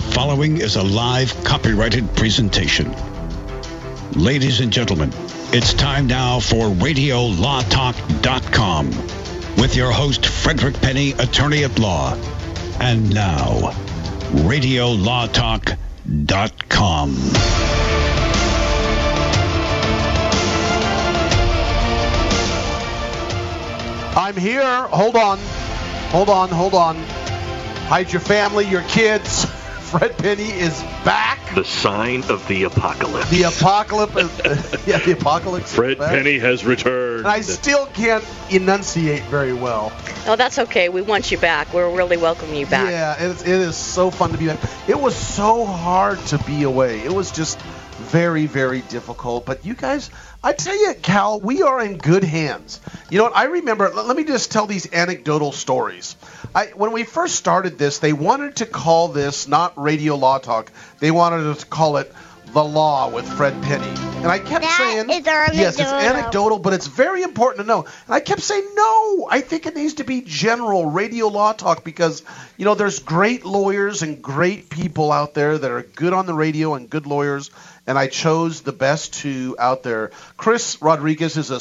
following is a live copyrighted presentation. Ladies and gentlemen, it's time now for RadioLawTalk.com with your host, Frederick Penny, attorney at law. And now, RadioLawTalk.com. I'm here. Hold on. Hide your family, your kids. Fred Penny is back. The sign of the apocalypse. The apocalypse. The apocalypse. Fred Penny has returned. And I still can't enunciate very well. Oh, that's okay. We want you back. We're really welcoming you back. Yeah, it is so fun to be back. It was so hard to be away. It was just very, very difficult. But you guys, I tell you, Cal, we are in good hands. You know what? I remember, let me just tell these anecdotal stories. When we first started this, they wanted to call this not Radio Law Talk. They wanted to call it The Law with Fred Penny. And I kept saying, yes, it's anecdotal, but it's very important to know. And I kept saying, no, I think it needs to be general Radio Law Talk because, you know, there's great lawyers and great people out there that are good on the radio and good lawyers. And I chose the best two out there. Chris Rodriguez is a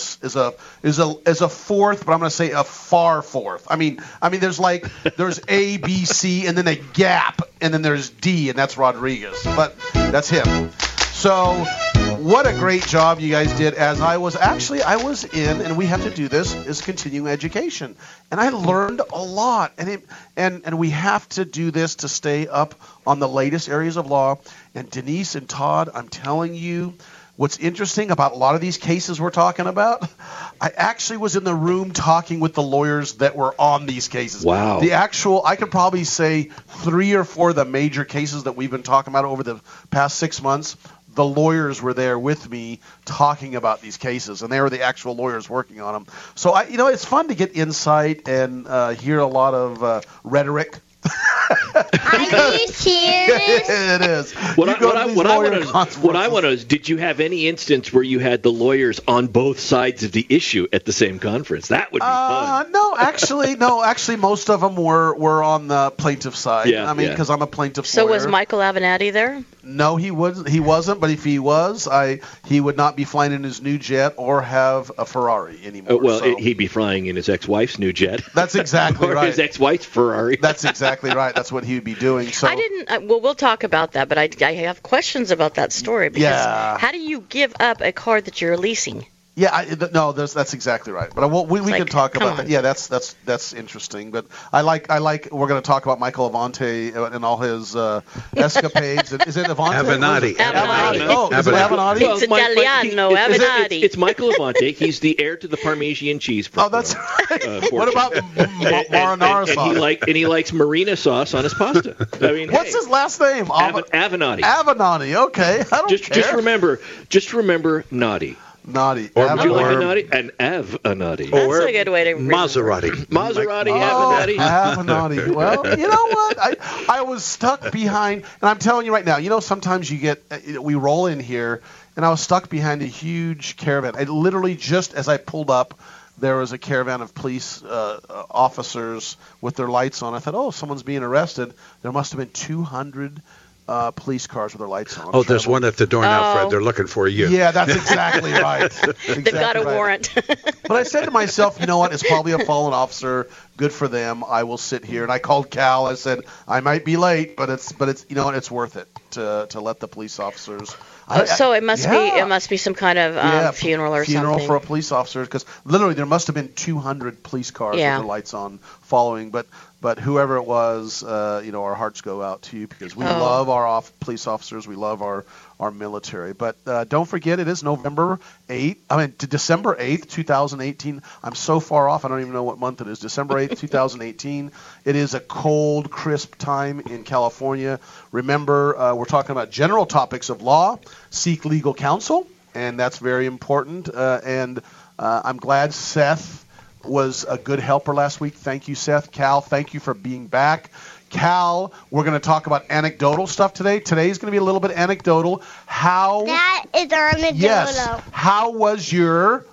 fourth, but I'm going to say a far fourth. I mean, there's A, B, C, and then a gap, and then there's D, and that's Rodriguez. But that's him. So what a great job you guys did. As I was in, and we have to do this, is continuing education, and I learned a lot. And we have to do this to stay up on the latest areas of law. And Denise and Todd, I'm telling you, what's interesting about a lot of these cases we're talking about, I actually was in the room talking with the lawyers that were on these cases. Wow. I could probably say 3 or 4 of the major cases that we've been talking about over the past 6 months. The lawyers were there with me talking about these cases, and they were the actual lawyers working on them. So, it's fun to get insight and hear a lot of rhetoric. Are you serious? It is. What I want to know is, did you have any instance where you had the lawyers on both sides of the issue at the same conference? That would be fun. No, actually, most of them were on the plaintiff side. Yeah, because I'm a plaintiff So lawyer. was Michael Avenatti there? No, he wasn't. But if he was, he would not be flying in his new jet or have a Ferrari anymore. He'd be flying in his ex-wife's new jet. That's exactly or right. His ex-wife's Ferrari. That's exactly right. That's what he would be doing. So I didn't. We'll talk about that, but I have questions about that story. Because how do you give up a car that you're leasing? Yeah, that's exactly right. But we can talk about that. Yeah, that's interesting. But I like. We're going to talk about Michael Avante and all his escapades. Is it Avante? Avenatti. Oh, is it Avenatti? It's Italiano, Avenatti. It's Michael Avante. He's the heir to the Parmesan cheese. Oh, that's right. What about marinara sauce? And he likes marina sauce on his pasta. I mean, what's his last name? Avenatti. Avenatti. Okay, I don't care. Just remember Naughty. Naughty. Or would you like a naughty? An Avenatti. That's a good way to read Maserati. Avenatti. Avenatti. Well, you know what? I was stuck behind, and I'm telling you right now, sometimes we roll in here, and I was stuck behind a huge caravan. I literally, just as I pulled up, there was a caravan of police officers with their lights on. I thought, oh, someone's being arrested. There must have been 200 police cars with their lights on. Oh, there's one at the door now, Fred. They're looking for you. Yeah, that's exactly right. They've got a warrant. But I said to myself, you know what? It's probably a fallen officer. Good for them. I will sit here. And I called Cal. I said, I might be late, but it's it's worth it to let the police officers. So it must be some kind of funeral or something. Funeral for a police officer, because literally there must have been 200 police cars with their lights on following. But whoever it was, our hearts go out to you, because we love our police officers. We love our military. But don't forget, it is December 8th, 2018. I'm so far off, I don't even know what month it is. December 8th, 2018. It is a cold, crisp time in California. Remember, we're talking about general topics of law. Seek legal counsel, and that's very important. And I'm glad Seth was a good helper last week. Thank you, Seth. Cal, thank you for being back. Cal, we're going to talk about anecdotal stuff today. Today's going to be a little bit anecdotal. That is anecdotal. Yes. How was your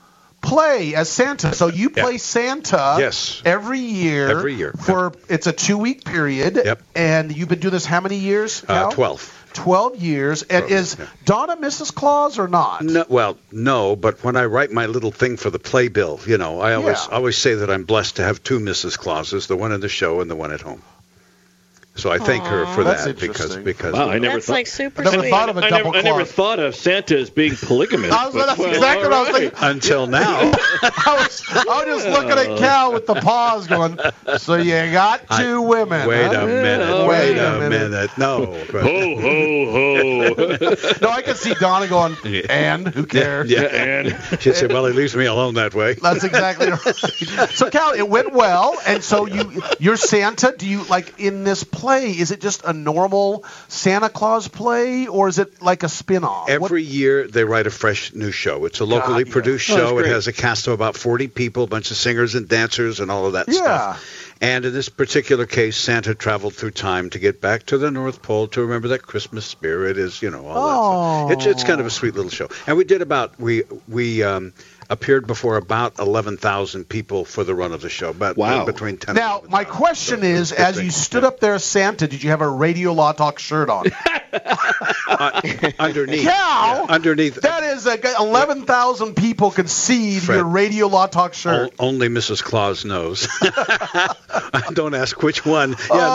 play as Santa. So you play Santa every year. Every year. It's a 2-week period. Yep. And you've been doing this how many years, Cal? 12. 12 years. And is Donna Mrs. Claus or not? No, but when I write my little thing for the playbill, I always say that I'm blessed to have 2 Mrs. Clauses, the one in the show and the one at home. So I thank her for that because wow, I never that's thought, like super I never sweet. thought of a double I never thought of Santa as being polygamous. That's exactly what I was thinking. Until now. I was just looking at Cal with the pause going, so you got 2 women. Wait a minute. No. Ho, ho, ho. No, I can see Donna going, and who cares? Yeah, and she'd say, well, he leaves me alone that way. That's exactly right. So, Cal, it went well, and so you're Santa. Do you, like, in this play, is it just a normal Santa Claus play, or is it like a spin-off? Every year they write a fresh new show. It's a locally produced show. It has a cast of about 40 people, a bunch of singers and dancers and all of that stuff. And in this particular case, Santa traveled through time to get back to the North Pole to remember that Christmas spirit is, all that stuff. It's kind of a sweet little show. And we did we appeared before about 11,000 people for the run of the show. But between 10 Now, my question is, as you stood up there as Santa, did you have a Radio Law Talk shirt on? Underneath. Cal, underneath. That is 11,000 people could see your Radio Law Talk shirt. Only Mrs. Claus knows. Don't ask which one.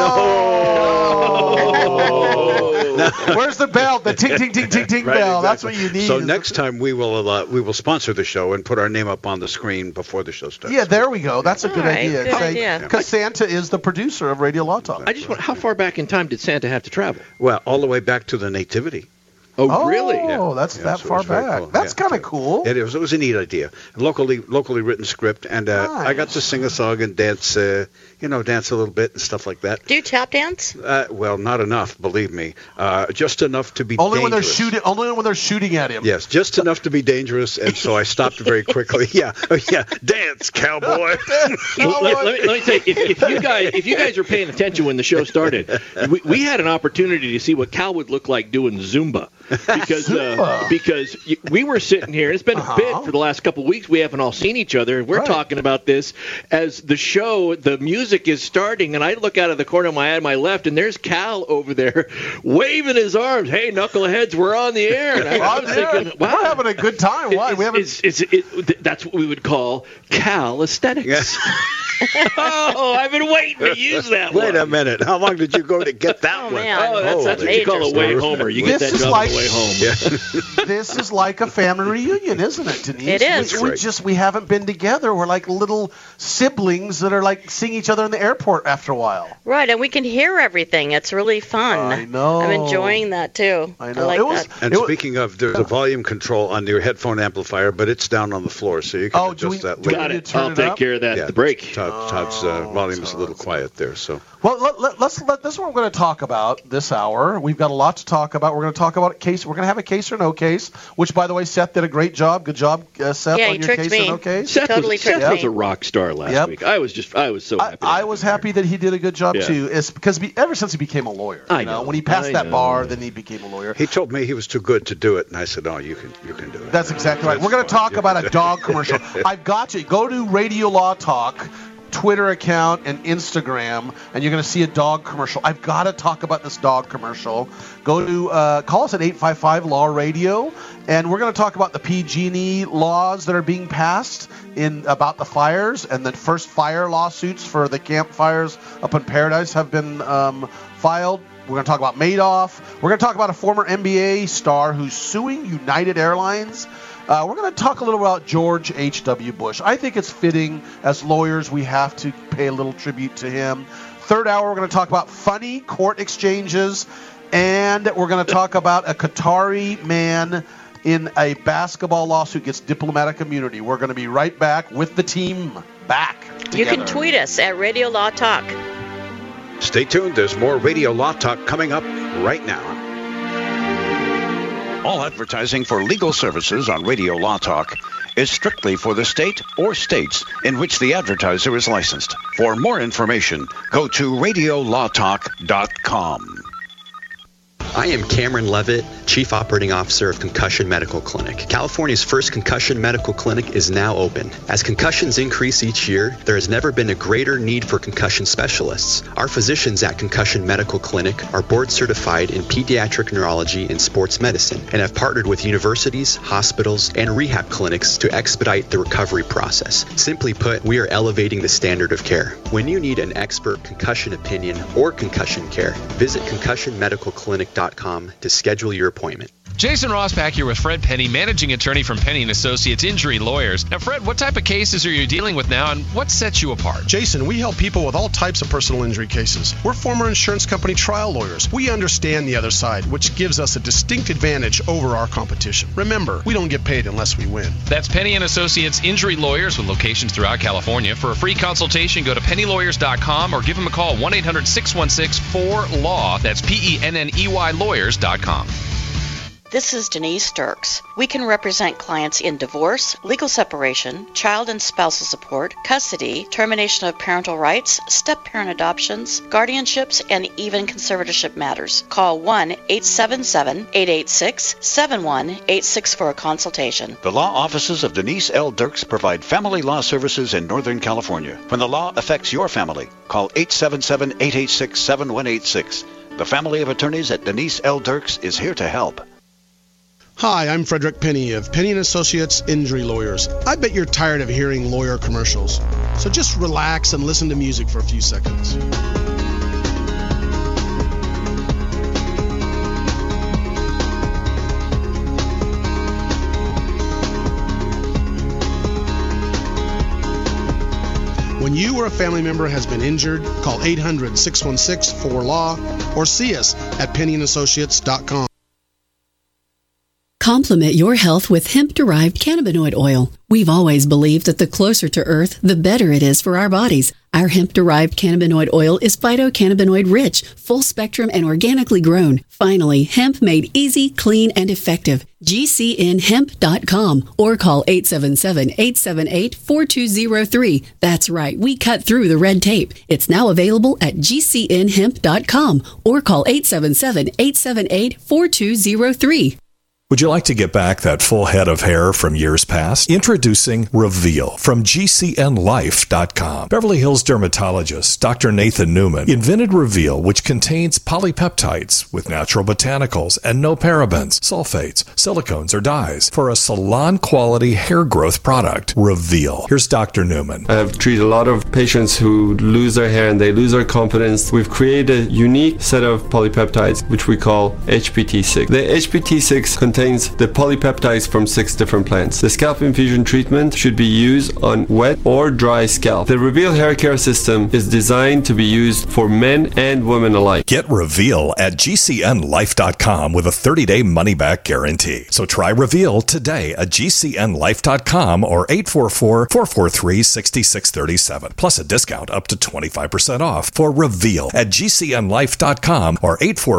Where's the bell? The ting ting ting ting ting bell. Exactly. That's what you need. So next time we will sponsor the show and put our name up on the screen before the show starts. Yeah, there we go. That's a good idea. Good idea. Because Santa is the producer of Radio Law Talk. I just wonder, how far back in time did Santa have to travel? Well, all the way back to the Nativity. Oh, really? Oh, that's that far back. Cool. That's kind of cool. It was a neat idea. Locally written script, and nice. I got to sing a song and dance, dance a little bit and stuff like that. Do you tap dance? Well, not enough, believe me. Just enough to be only dangerous. Only when they're shooting at him. Yes, just enough to be dangerous, and so I stopped very quickly. Dance, cowboy. Well, let me tell you, if you guys were paying attention when the show started, we had an opportunity to see what Cal would look like doing Zumba. Because we were sitting here, and it's been a bit for the last couple of weeks. We haven't all seen each other, and we're talking about this as the show, the music is starting, and I look out of the corner of my eye on my left, and there's Cal over there waving his arms. Hey, knuckleheads, we're on the air. And I was thinking, wow, we're having a good time. Why? That's what we would call Cal aesthetics. Yes. Oh, I've been waiting to use that one. Wait a minute. How long did you go to get that one? Man. That's what you call a way homer. You get that job on the way home. Yeah. This is like a family reunion, isn't it, Denise? It is. We haven't been together. We're like little siblings that are like seeing each other in the airport after a while. Right, and we can hear everything. It's really fun. I know. I'm enjoying that too. I know. I like that. And speaking of, there's a volume control on your headphone amplifier, but it's down on the floor, so you can adjust that later. Got it. I'll take care of that at the break. Todd's volume is a little quiet there, so. Well, this is what we're going to talk about this hour. We've got a lot to talk about. We're going to talk about a case. We're going to have a case or no case, which, by the way, Seth did a great job. Good job, Seth, on your case or no case. Seth was a rock star last week. I was so happy. I was happy that he did a good job too. It's because ever since he became a lawyer, when he passed that bar, then he became a lawyer. He told me he was too good to do it, and I said, "Oh, you can do it." That's exactly right. We're going to talk about a dog commercial. I've got you. Go to Radio Law Talk Twitter account and Instagram, and you're going to see a dog commercial. I've got to talk about this dog commercial. Go to call us at 855 Law Radio, and we're going to talk about the PG&E laws that are being passed about the fires, and the first fire lawsuits for the campfires up in Paradise have been filed. We're going to talk about Madoff. We're going to talk about a former NBA star who's suing United Airlines. We're going to talk a little about George H.W. Bush. I think it's fitting, as lawyers, we have to pay a little tribute to him. Third hour, we're going to talk about funny court exchanges, and we're going to talk about a Qatari man in a basketball lawsuit gets diplomatic immunity. We're going to be right back with the team back together. You can tweet us at Radio Law Talk. Stay tuned. There's more Radio Law Talk coming up right now. All advertising for legal services on Radio Law Talk is strictly for the state or states in which the advertiser is licensed. For more information, go to radiolawtalk.com. I am Cameron Levitt, Chief Operating Officer of Concussion Medical Clinic. California's first concussion medical clinic is now open. As concussions increase each year, there has never been a greater need for concussion specialists. Our physicians at Concussion Medical Clinic are board certified in pediatric neurology and sports medicine and have partnered with universities, hospitals, and rehab clinics to expedite the recovery process. Simply put, we are elevating the standard of care. When you need an expert concussion opinion or concussion care, visit concussionmedicalclinic.com to schedule your appointment. Jason Rossback here with Fred Penny, managing attorney from Penny & Associates Injury Lawyers. Now, Fred, what type of cases are you dealing with now, and what sets you apart? Jason, we help people with all types of personal injury cases. We're former insurance company trial lawyers. We understand the other side, which gives us a distinct advantage over our competition. Remember, we don't get paid unless we win. That's Penny & Associates Injury Lawyers with locations throughout California. For a free consultation, go to pennylawyers.com or give them a call, 1-800-616-4LAW. That's PENNEY lawyers.com. This is Denise Dirks. We can represent clients in divorce, legal separation, child and spousal support, custody, termination of parental rights, step-parent adoptions, guardianships, and even conservatorship matters. Call 1-877-886-7186 for a consultation. The law offices of Denise L. Dirks provide family law services in Northern California. When the law affects your family, call 877-886-7186. The family of attorneys at Denise L. Dirks is here to help. Hi, I'm Frederick Penny of Penny & Associates Injury Lawyers. I bet you're tired of hearing lawyer commercials. So just relax and listen to music for a few seconds. When you or a family member has been injured, call 800-616-4LAW or see us at PennyandAssociates.com. Complement your health with hemp-derived cannabinoid oil. We've always believed that the closer to Earth, the better it is for our bodies. Our hemp-derived cannabinoid oil is phytocannabinoid-rich, full-spectrum, and organically grown. Finally, hemp made easy, clean, and effective. GCNhemp.com or call 877-878-4203. That's right, we cut through the red tape. It's now available at GCNhemp.com or call 877-878-4203. Would you like to get back that full head of hair from years past? Introducing Reveal from GCNlife.com. Beverly Hills dermatologist Dr. Nathan Newman invented Reveal, which contains polypeptides with natural botanicals and no parabens, sulfates, silicones, or dyes for a salon-quality hair growth product. Reveal. Here's Dr. Newman. I have treated a lot of patients who lose their hair and they lose their confidence. We've created a unique set of polypeptides, which we call HPT6. The HPT6 contains the polypeptides from 6 different plants. The scalp infusion treatment should be used on wet or dry scalp. The Reveal hair care system is designed to be used for men and women alike. Get Reveal at GCNlife.com with a 30-day money-back guarantee. So try Reveal today at GCNlife.com or 844-443-6637. Plus a discount up to 25% off for Reveal at GCNlife.com or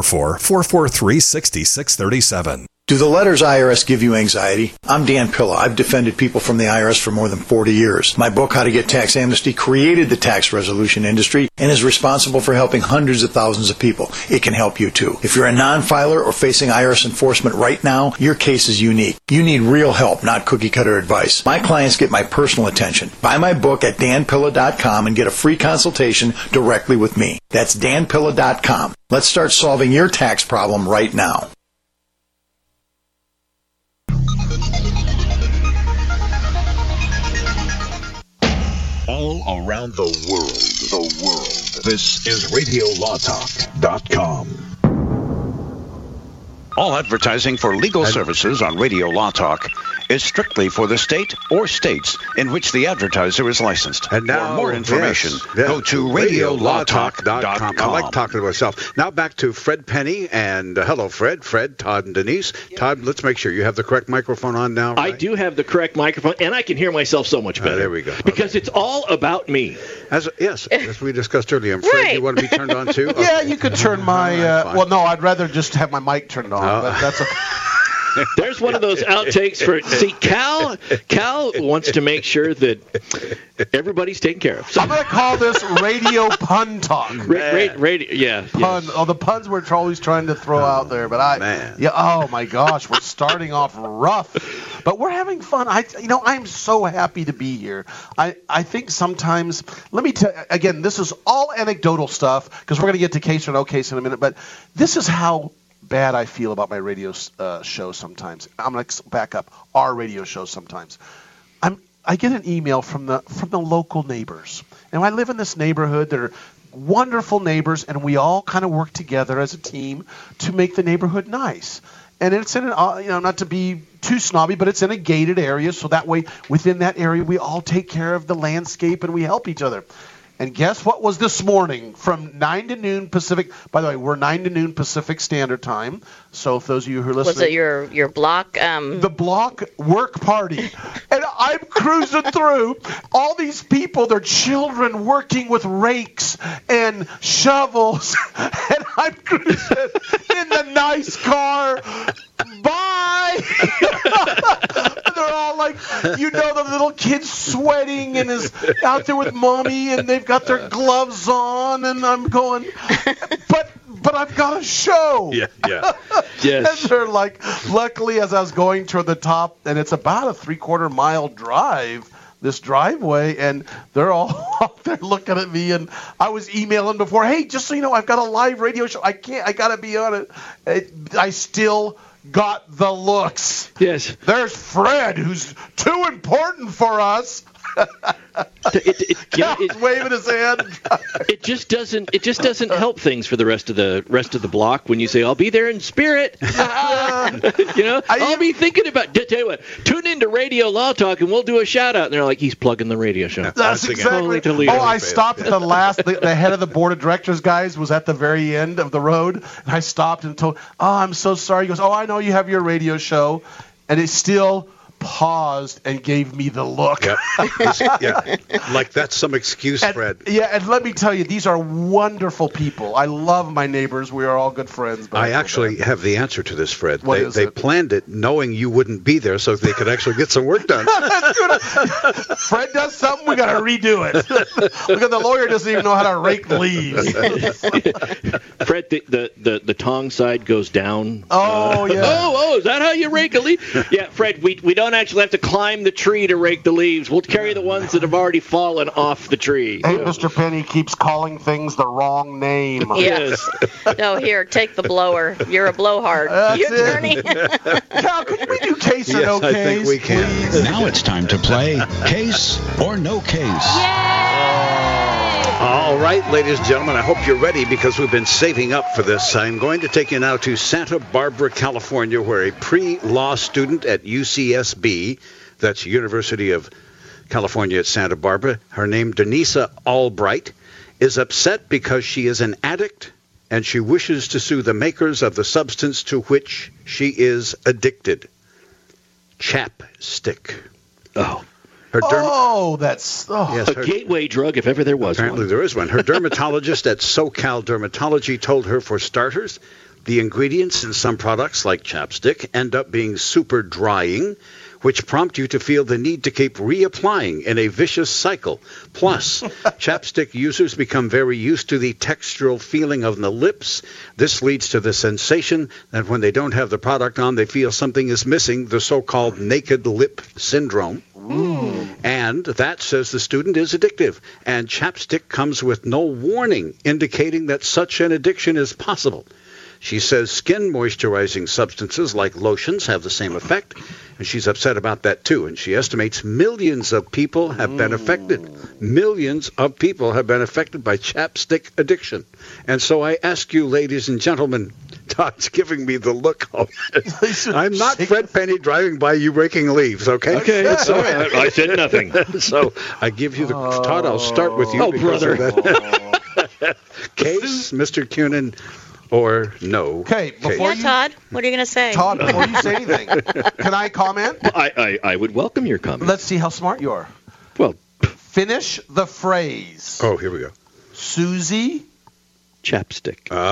844-443-6637. Do the letters IRS give you anxiety? I'm Dan Pilla. I've defended people from the IRS for more than 40 years. My book, How to Get Tax Amnesty, created the tax resolution industry and is responsible for helping hundreds of thousands of people. It can help you too. If you're a non-filer or facing IRS enforcement right now, your case is unique. You need real help, not cookie-cutter advice. My clients get my personal attention. Buy my book at danpilla.com and get a free consultation directly with me. That's danpilla.com. Let's start solving your tax problem right now. All around the world. This is RadioLawTalk.com. All advertising for legal services on Radio Law Talk is strictly for the state or states in which the advertiser is licensed. And now, for more information, go to RadioLawTalk.com. I like talking to myself. Now back to Fred Penny, and hello, Fred, Todd, and Denise. Todd, let's make sure you have the correct microphone on now. Right? I do have the correct microphone, and I can hear myself so much better. There we go. Because it's all about me. As we discussed earlier. And Fred, right. You want to be turned on too? Yeah, you could turn my. Well, no, I'd rather just have my mic turned on. But that's okay. There's one of those outtakes for. See, Cal wants to make sure that everybody's taken care of. So, I'm going to call this radio pun talk. Radio, yeah. Pun. Yes. Oh, the puns we're always trying to throw out there, but oh my gosh, we're starting off rough, but we're having fun. I'm so happy to be here. I think sometimes, let me tell again, this is all anecdotal stuff because we're going to get to case or no case in a minute, but this is how bad I feel about my radio show sometimes. I'm going to back up. Our radio show sometimes. I get an email from the local neighbors. And I live in this neighborhood. They're wonderful neighbors, and we all kind of work together as a team to make the neighborhood nice. And it's in not to be too snobby, but it's in a gated area, so that way within that area we all take care of the landscape and we help each other. And guess what was this morning from 9 to noon Pacific? By the way, we're 9 to noon Pacific Standard Time. So if those of you who are listening. Was it your block? The block work party. And I'm cruising through all these people, their children working with rakes and shovels. And I'm cruising in the nice car. Bye! And they're all like, the little kid's sweating and is out there with mommy and they've got their gloves on and I'm going, but I've got a show. Yeah. Yes. And they're like, luckily as I was going toward the top, and it's about a 3/4 mile drive, this driveway, and they're all out there looking at me, and I was emailing before, hey, just so you know, I've got a live radio show. I got to be on it. I still got the looks. Yes. There's Fred, who's too important for us. Waving his hand. It just doesn't help things for the rest of the block when you say I'll be there in spirit. I'll be thinking about. Tell you what, tune into Radio Law Talk and we'll do a shout out. And they're like, he's plugging the radio show. That's exactly. I stopped at the head of the board of directors guys was at the very end of the road, and I stopped and told, I'm so sorry. He goes, I know you have your radio show, and it's still paused and gave me the look. Yeah. Like that's some excuse, Fred. Yeah, and let me tell you, these are wonderful people. I love my neighbors. We are all good friends. I actually have the answer to this, Fred. They planned it knowing you wouldn't be there so they could actually get some work done. Fred does something, we got to redo it. Look at the lawyer doesn't even know how to rake leaves. Fred, the tong side goes down. Oh, yeah. Is that how you rake a leaf? Yeah, Fred, we don't actually have to climb the tree to rake the leaves. We'll carry the ones that have already fallen off the tree. Hey, Mr. Penny keeps calling things the wrong name. Yes. No, here, take the blower. You're a blowhard. Attorney. Cal, could we do case or no case? I think we can. Please? Now it's time to play Case or No Case. Yay! All right, ladies and gentlemen, I hope you're ready because we've been saving up for this. I'm going to take you now to Santa Barbara, California, where a pre-law student at UCSB, that's University of California at Santa Barbara, her name Denisa Albright, is upset because she is an addict and she wishes to sue the makers of the substance to which she is addicted. Chapstick. Oh. Yes, a gateway drug if ever there was one. Apparently there is one. Her dermatologist at SoCal Dermatology told her, for starters, the ingredients in some products like chapstick end up being super drying, which prompt you to feel the need to keep reapplying in a vicious cycle. Plus, chapstick users become very used to the textural feeling of the lips. This leads to the sensation that when they don't have the product on, they feel something is missing, the so-called naked lip syndrome. And that, says the student, is addictive. And chapstick comes with no warning indicating that such an addiction is possible. She says skin moisturizing substances like lotions have the same effect, and she's upset about that too. And she estimates millions of people have been affected. Millions of people have been affected by chapstick addiction. And so I ask you, ladies and gentlemen, Todd's giving me the look. I'm not Fred Penny driving by you raking leaves, okay? Okay, that's all right. I said nothing. So I give you the Todd. I'll start with you. Oh, brother. Case, Mr. Cunin. Or no. Okay, before Todd, what are you going to say? Todd, before you say anything, can I comment? I would welcome your comment. Let's see how smart you are. Well, finish the phrase. Oh, here we go. Susie chapstick. All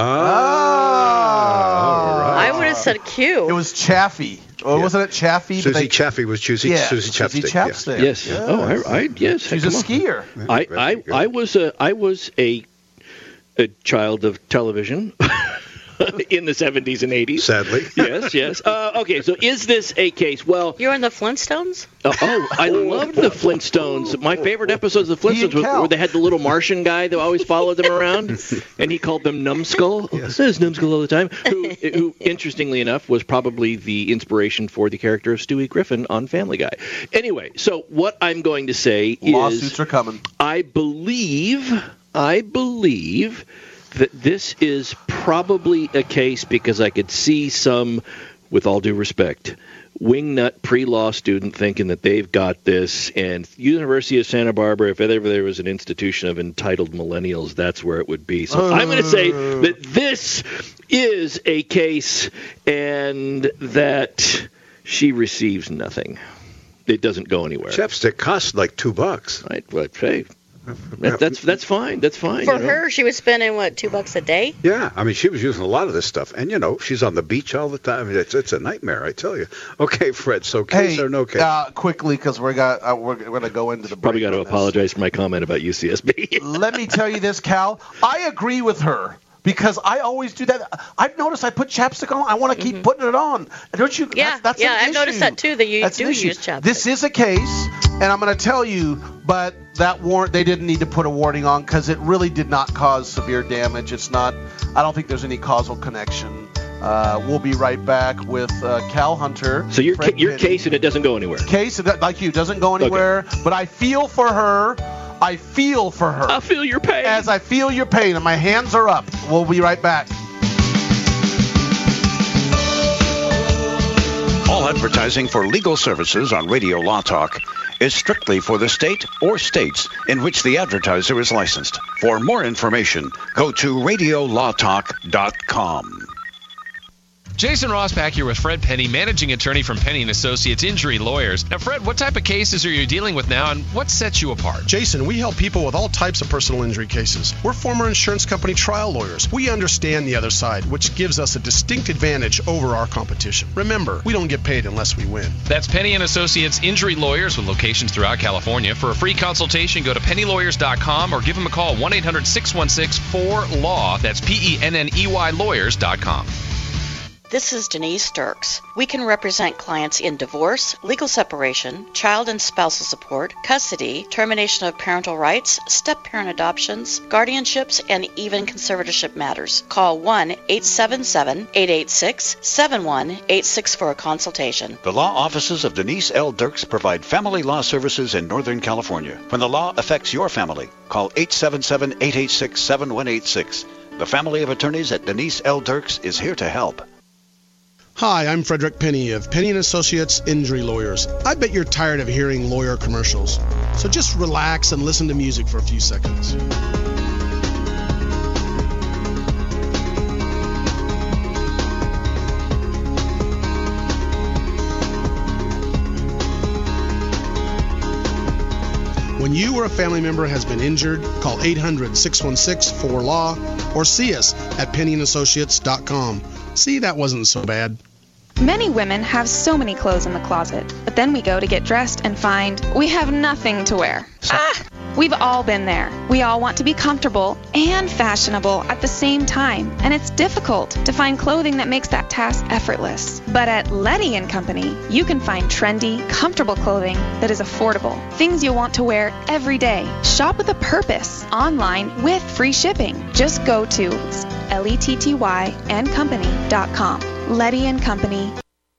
right. I would have said Q. It was Chaffee. Oh, yeah. Wasn't it Chaffee? Susie Chaffee was Susie Chapstick. Susie Chapstick. Yeah. Yes. Oh, yes. She's a skier. I was a child of television. In the 70s and 80s. Sadly. Yes. Okay, so is this a case? Well, you're in the Flintstones? I loved the Flintstones. My favorite episodes of the Flintstones were where they had the little Martian guy that always followed them around, and he called them Numbskull. Yes. Says Numbskull all the time. Who, interestingly enough, was probably the inspiration for the character of Stewie Griffin on Family Guy. Anyway, so what I'm going to say is... Lawsuits are coming. I believe that this is probably a case because I could see some, with all due respect, wingnut pre-law student thinking that they've got this, and University of Santa Barbara, if ever there was an institution of entitled millennials, that's where it would be. So I'm going to say that this is a case and that she receives nothing. It doesn't go anywhere. Chapstick costs like $2. Right, well, hey. That's fine. That's fine. For her, she was spending $2 a day. Yeah, I mean, she was using a lot of this stuff, and she's on the beach all the time. I mean, it's a nightmare, I tell you. Okay, Fred. So case or no case? Quickly, because we're going to go into the. Probably got to apologize for my comment about UCSB. Let me tell you this, Cal. I agree with her. Because I always do that. I've noticed I put chapstick on. I want to keep putting it on. Don't you? Yeah, that's I've noticed that too. That you do use chapstick. This is a case, and I'm going to tell you, but that they didn't need to put a warning on because it really did not cause severe damage. It's not. I don't think there's any causal connection. We'll be right back with Cal Hunter. So your case and it doesn't go anywhere. Case like you doesn't go anywhere. Okay. But I feel for her. I feel your pain. As I feel your pain, and my hands are up. We'll be right back. All advertising for legal services on Radio Law Talk is strictly for the state or states in which the advertiser is licensed. For more information, go to radiolawtalk.com. Jason Rosbach here with Fred Penny, managing attorney from Penny & Associates Injury Lawyers. Now, Fred, what type of cases are you dealing with now, and what sets you apart? Jason, we help people with all types of personal injury cases. We're former insurance company trial lawyers. We understand the other side, which gives us a distinct advantage over our competition. Remember, we don't get paid unless we win. That's Penny & Associates Injury Lawyers with locations throughout California. For a free consultation, go to pennylawyers.com or give them a call, 1-800-616-4LAW. That's PENNEY lawyers.com. This is Denise Sturks. We can represent clients in divorce, legal separation, child and spousal support, custody, termination of parental rights, step-parent adoptions, guardianships, and even conservatorship matters. Call 1-877-886-7186 for a consultation. The law offices of Denise L. Dirks provide family law services in Northern California. When the law affects your family, call 877-886-7186. The family of attorneys at Denise L. Dirks is here to help. Hi, I'm Frederick Penny of Penny & Associates Injury Lawyers. I bet you're tired of hearing lawyer commercials. So just relax and listen to music for a few seconds. When you or a family member has been injured, call 800-616-4LAW or see us at PennyandAssociates.com. See, that wasn't so bad. Many women have so many clothes in the closet, but then we go to get dressed and find we have nothing to wear. We've all been there. We all want to be comfortable and fashionable at the same time, and it's difficult to find clothing that makes that task effortless. But at Letty & Company, you can find trendy, comfortable clothing that is affordable, things you'll want to wear every day. Shop with a purpose, online with free shipping. Just go to LETTYandcompany.com. Letty & Company.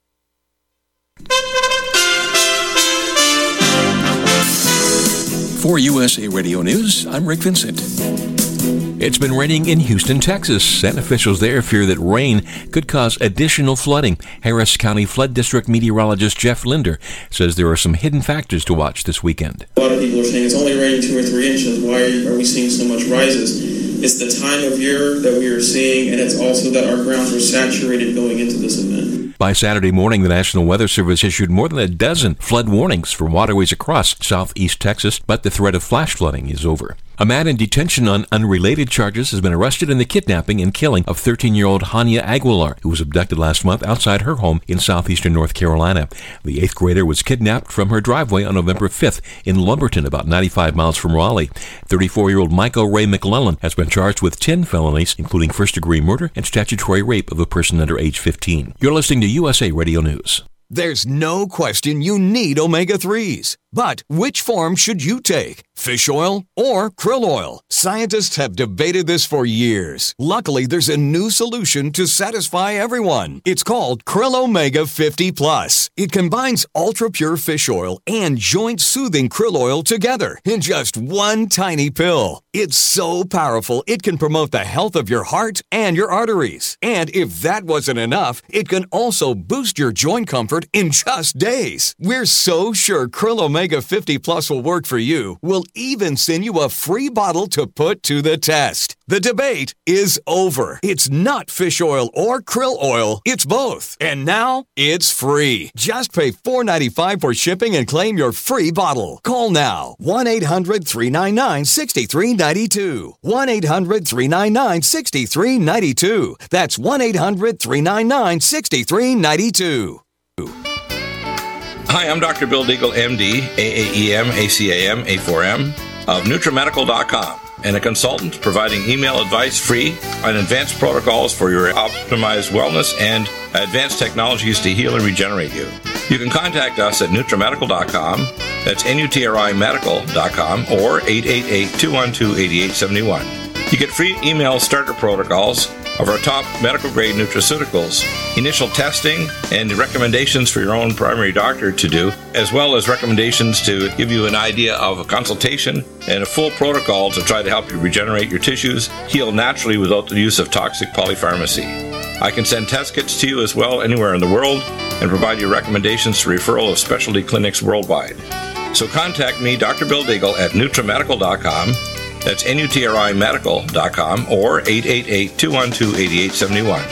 For USA Radio News, I'm Rick Vincent. It's been raining in Houston, Texas, and officials there fear that rain could cause additional flooding. Harris County Flood District meteorologist Jeff Linder says there are some hidden factors to watch this weekend. A lot of people are saying it's only raining 2 or 3 inches. Why are we seeing so much rises? It's the time of year that we are seeing, and it's also that our grounds are saturated going into this event. By Saturday morning, the National Weather Service issued more than a dozen flood warnings for waterways across southeast Texas, but the threat of flash flooding is over. A man in detention on unrelated charges has been arrested in the kidnapping and killing of 13-year-old Hania Aguilar, who was abducted last month outside her home in southeastern North Carolina. The 8th grader was kidnapped from her driveway on November 5th in Lumberton, about 95 miles from Raleigh. 34-year-old Michael Ray McClellan has been charged with 10 felonies, including first-degree murder and statutory rape of a person under age 15. You're listening to USA Radio News. There's no question you need omega-3s. But which form should you take? Fish oil or krill oil? Scientists have debated this for years. Luckily, there's a new solution to satisfy everyone. It's called Krill Omega 50 Plus. It combines ultra-pure fish oil and joint-soothing krill oil together in just one tiny pill. It's so powerful, it can promote the health of your heart and your arteries. And if that wasn't enough, it can also boost your joint comfort in just days. We're so sure Krill Omega 50 Plus will work for you. We'll even send you a free bottle to put to the test. The debate is over. It's not fish oil or krill oil. It's both. And now it's free. Just pay $4.95 for shipping and claim your free bottle. Call now. 1-800-399-6392. 1-800-399-6392. That's 1-800-399-6392. Hi, I'm Dr. Bill Deagle, MD, AAEM, ACAM, A4M of NutriMedical.com, and a consultant providing email advice free on advanced protocols for your optimized wellness and advanced technologies to heal and regenerate you. You can contact us at NutriMedical.com, that's NutriMedical.com, or 888-212-8871. You get free email starter protocols of our top medical-grade nutraceuticals, initial testing, and recommendations for your own primary doctor to do, as well as recommendations to give you an idea of a consultation and a full protocol to try to help you regenerate your tissues, heal naturally without the use of toxic polypharmacy. I can send test kits to you as well anywhere in the world and provide you recommendations to referral of specialty clinics worldwide. So contact me, Dr. Bill Deagle, at NutriMedical.com. That's NutriMedical.com or 888-212-8871.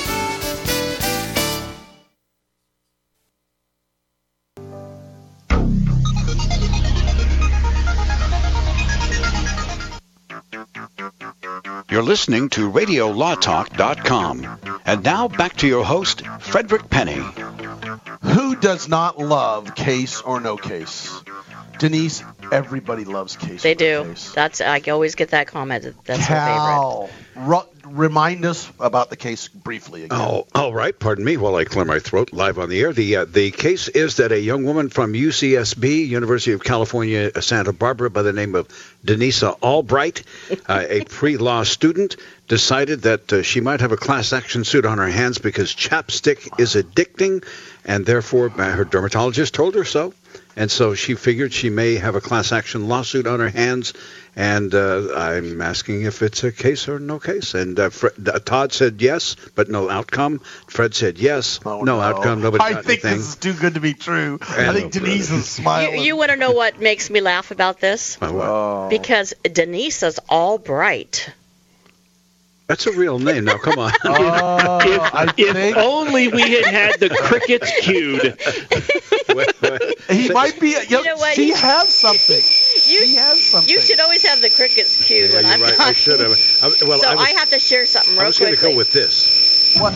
You're listening to RadioLawTalk.com. And now back to your host, Frederick Penny. Who does not love Case or No Case? Denise, everybody loves Case. They do. Case. I always get that comment. That's Cal, her favorite. Remind us about the case briefly again. Oh, all right. Pardon me while I clear my throat live on the air. The case is that a young woman from UCSB, University of California, Santa Barbara, by the name of Denise Albright, a pre-law student, decided that she might have a class action suit on her hands because chapstick is addicting, and therefore her dermatologist told her so. And so she figured she may have a class action lawsuit on her hands, and I'm asking if it's a case or no case. And Todd said yes, but no outcome. Fred said yes, no outcome. Nobody got anything. I think this is too good to be true. I think Denise is smiling. You want to know what makes me laugh about this? What? Because Denise is Albright. That's a real name. Now, come on. If only we had the crickets cued. He might be. You know what? She has something. She has something. You should always have the crickets cued when I'm right. talking. I should have. I have to share something real quickly. I was going to go with this. What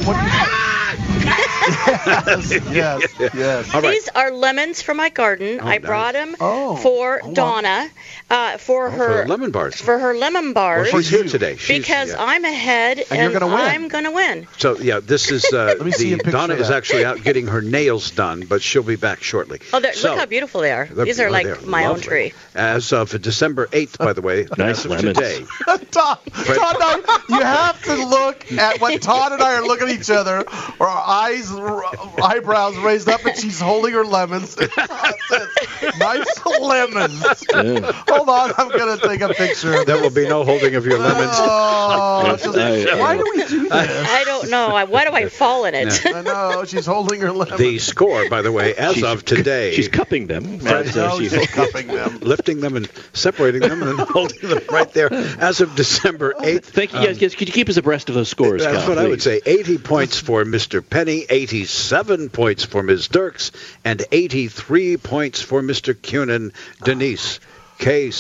yes. All right. These are lemons from my garden. I brought them for Donna, for her lemon bars. For her lemon bars. Well, she's here today. Because I'm ahead and you're gonna win. I'm going to win. So yeah, this is Let me see a picture Donna of is that. actually out getting her nails done, but she'll be back shortly. Oh, look how beautiful they are. These are like my own tree. As of December 8th, by the way, nice as of lemons. today. Todd and I, you have to look at what Todd and I are looking at each other, or our eyebrows raised up, and she's holding her lemons. Nice lemons. Yeah. Hold on, I'm going to take a picture of There will be no holding of your lemons. why do we do this? I don't know. Why do I fall in it? I know, she's holding her lemons. The score, by the way, as of today. She's cupping them. She's cupping them. Lifting them and separating them and holding them right there. As of December 8th. Thank you. Yes, could you keep us abreast of those scores, That's Cal, what please? I would say. 80 points for Mr. Penny, 87 points for Ms. Dirks, and 83 points for Mr. Cunin. Denise, Case,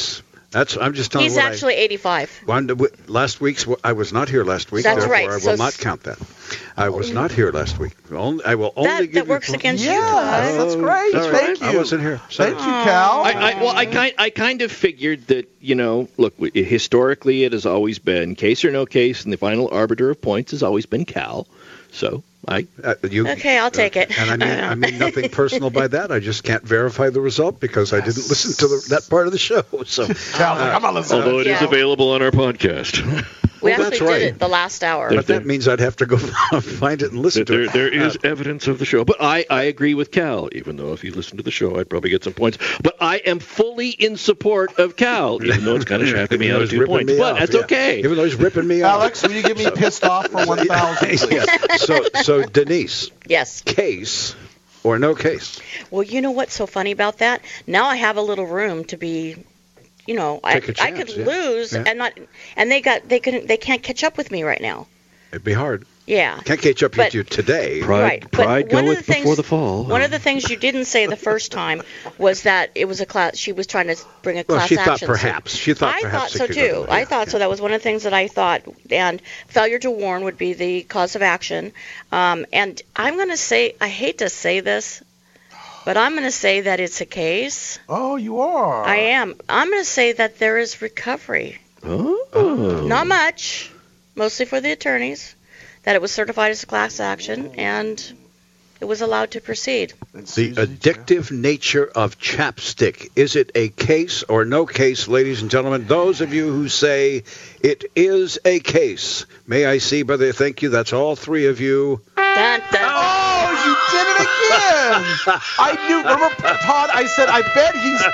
I'm just telling you. He's actually 85. Last week's, I was not here last week. That's therefore right. I will not count that. I was not here last week. I will only give that works against you. That's great. Thank you. I wasn't here. Sorry. Thank you, Cal. I kind of figured that, look, historically it has always been case or no case, and the final arbiter of points has always been Cal. So okay, I'll take it. And I mean nothing personal by that. I just can't verify the result because I didn't listen to that part of the show. So, I'm not listening. Although it is available on our podcast. We actually did it the last hour. But that means I'd have to go find it and listen to it. There is evidence of the show. But I agree with Cal, even though if you listen to the show, I'd probably get some points. But I am fully in support of Cal, even though it's kind of shacking me out of 2 points. But that's okay. Even though he's ripping me off. Alex, will you get me pissed off for 1,000? So, Denise. Yes. Case or no case? Well, you know what's so funny about that? Now I have a little room to be... I could lose and they can't catch up with me right now. It'd be hard. Yeah. Can't catch up with you today. Pride goeth before the fall. One of the things you didn't say the first time was that it was a class. She was trying to bring a class action. She thought perhaps. I thought so too. I thought so. That was one of the things that I thought. And failure to warn would be the cause of action. And I'm going to say, I hate to say this, but I'm going to say that it's a case. Oh, you are? I am. I'm going to say that there is recovery. Oh. Not much, mostly for the attorneys, that it was certified as a class action, and it was allowed to proceed. The addictive nature of chapstick. Is it a case or no case, ladies and gentlemen? Those of you who say it is a case, may I see by the thank you? That's all three of you. Dun, dun. Oh, you did it again! I knew. Remember, Todd? I said, I bet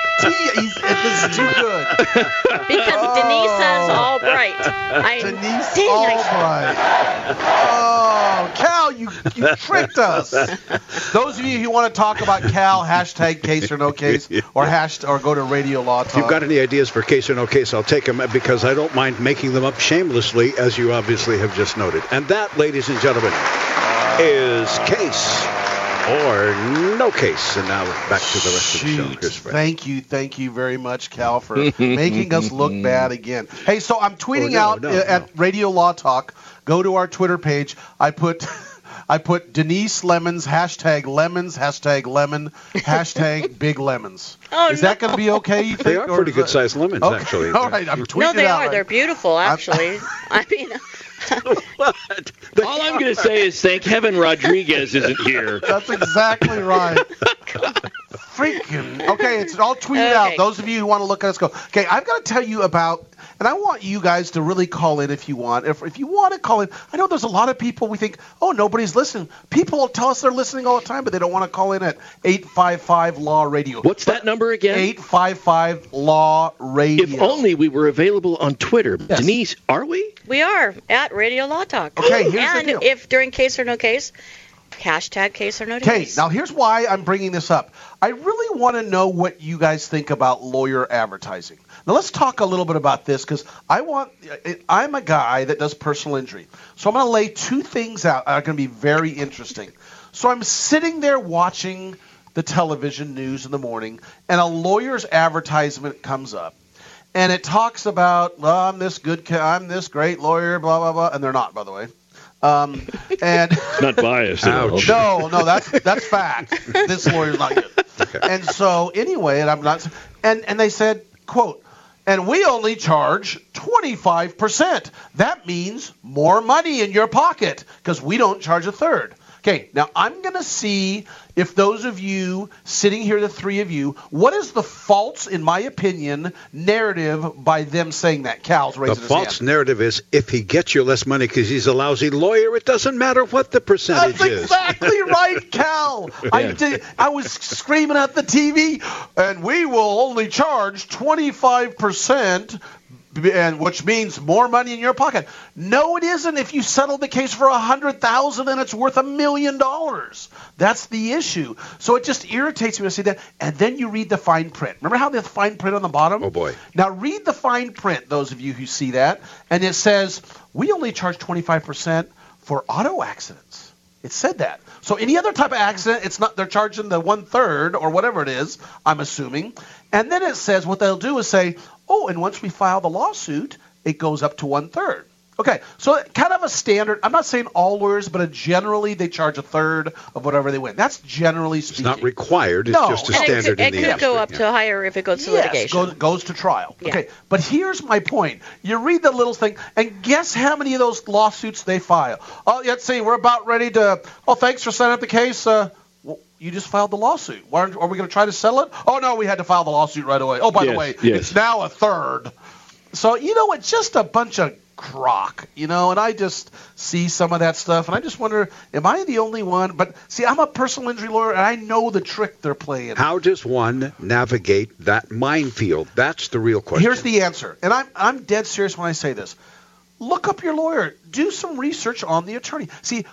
this is too good. Because Denise says Albright. Denise Albright. Oh, Cal, you tricked us. Those of you who want to talk about Cal, hashtag case or no case, or go to Radio Law Talk. If you've got any ideas for case or no case, I'll take them because I don't mind making them up shamelessly, as you obviously have just noted. And that, ladies and gentlemen, is case or no case. And now back to the rest of the show. Thank you very much, Cal, for making us look bad again. Hey, so I'm tweeting out at Radio Law Talk. Go to our Twitter page. I put Denise Lemons, hashtag lemon, hashtag big lemons. Is that going to be okay, you think? They are pretty good-sized lemons, actually. All right, I'm tweeting No, they out. are. They're beautiful, actually. I mean... What? All I'm going to say is thank heaven Rodriguez isn't here. That's exactly right. Freaking. Okay, it's all tweeted out. Those of you who want to look at us go. Okay, I've got to tell you about, and I want you guys to really call in if you want. If you want to call in, I know there's a lot of people we think, oh, nobody's listening. People will tell us they're listening all the time, but they don't want to call in at 855-LAW-RADIO. What's that number again? 855-LAW-RADIO. If only we were available on Twitter. Yes. Denise, are we? We are at Radio Law Talk. Okay, here's and the deal. If during case or no case, hashtag case or no case. Okay, now here's why I'm bringing this up. I really want to know what you guys think about lawyer advertising. Now let's talk a little bit about this because I'm a guy that does personal injury. So I'm going to lay two things out that are going to be very interesting. So I'm sitting there watching the television news in the morning, and a lawyer's advertisement comes up. And it talks about, well, I'm this great lawyer, blah, blah, blah. And they're not, by the way. And it's not biased at all. No, that's fact. This lawyer's not good. Okay. And so anyway, and they said, quote, and we only charge 25%. That means more money in your pocket because we don't charge a third. Okay, now I'm going to see if those of you sitting here, the three of you, what is the false, in my opinion, narrative by them saying that? Cal's raising his hand. The false narrative is if he gets you less money because he's a lousy lawyer, it doesn't matter what the percentage is. That's exactly right, Cal. Yeah. I was screaming at the TV, and we will only charge 25%. And which means more money in your pocket. No, it isn't. If you settle the case for $100,000 and it's worth $1 million, that's the issue. So it just irritates me to see that. And then you read the fine print. Remember how the fine print on the bottom? Oh boy! Now read the fine print. Those of you who see that, and it says we only charge 25% for auto accidents. It said that. So any other type of accident, it's not. They're charging the 1/3 or whatever it is. I'm assuming. And then it says what they'll do is say Oh, and once we file the lawsuit, it goes up to 1/3. Okay, so kind of a standard. I'm not saying all lawyers, but generally they charge 1/3 of whatever they win. That's generally speaking. It's not required. It's just a standard in the industry. It could go up to higher if it goes to litigation. Yes, goes to trial. Yeah. Okay, but here's my point. You read the little thing, and guess how many of those lawsuits they file? Oh, let's see, we're about ready to. Oh, thanks for setting up the case. Well, you just filed the lawsuit. Are we going to try to settle it? Oh no, we had to file the lawsuit right away. Oh, by the way, it's now 1/3. So it's just a bunch of crock, and I just see some of that stuff, and I just wonder, am I the only one? But see, I'm a personal injury lawyer, and I know the trick they're playing. How does one navigate that minefield? That's the real question. Here's the answer, and I'm dead serious when I say this. Look up your lawyer. Do some research on the attorney. See,